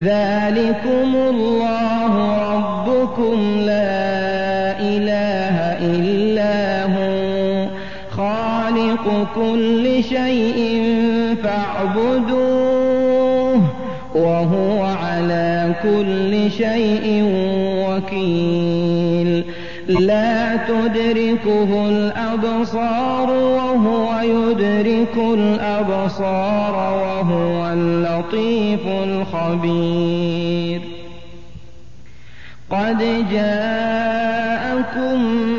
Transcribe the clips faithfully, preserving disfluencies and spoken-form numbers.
ذلكم الله ربكم لا إله إلا هو خالق كل شيء فاعبدوه وهو على كل شيء وكيل لا تدركه الأبصار وهو يدرك الأبصار وهو اللطيف الخبير قد جاءكم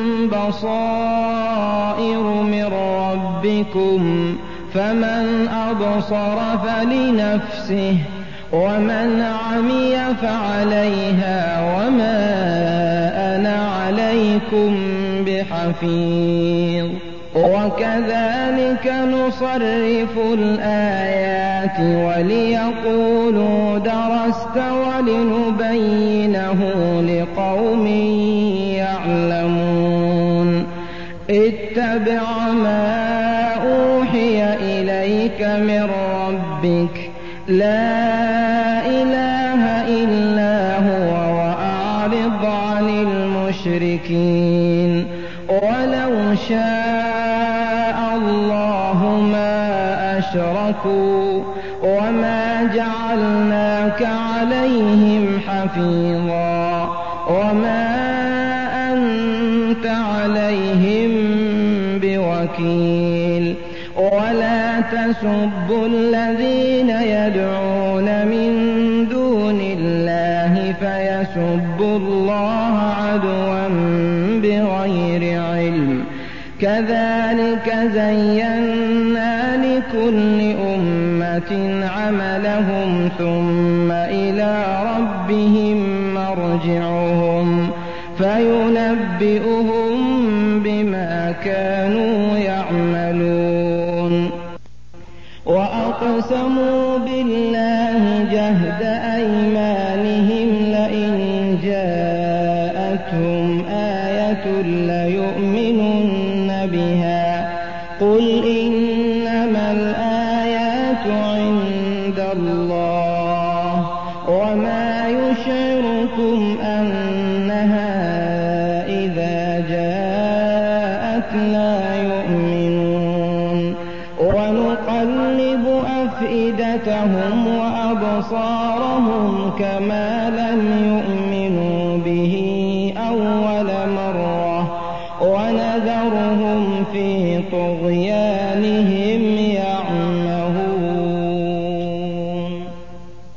بصائر من ربكم فمن أبصر فلنفسه ومن عمي فعليها وما أنا عليكم بحفيظ وكذلك نصرف الآيات وليقولوا درست ولنبينه لقوم يعلمون اتبع ما أوحي إليك من ربك لا إله إلا هو وأعرض عن المشركين ولو شاء الله ما أشركوا وما جعلناك عليهم حفيظا وما أنت عليهم بوكيل ولا تسبوا الذين يدعون من دون الله فيسبوا الله عدوا بغير علم كذلك زينا لكل أمة عملهم ثم إلى ربهم مرجعهم فينبئهم بما كانوا يعملون وأقسموا بالله جهد أيمانهم لئن جاءتهم آية ليؤمنن بها قل إنما الآيات عند الله وما يشعركم أنها إذا جاءت لا يؤمنون ونقلب أفئدتهم وأبصارهم كما لم يؤمنوا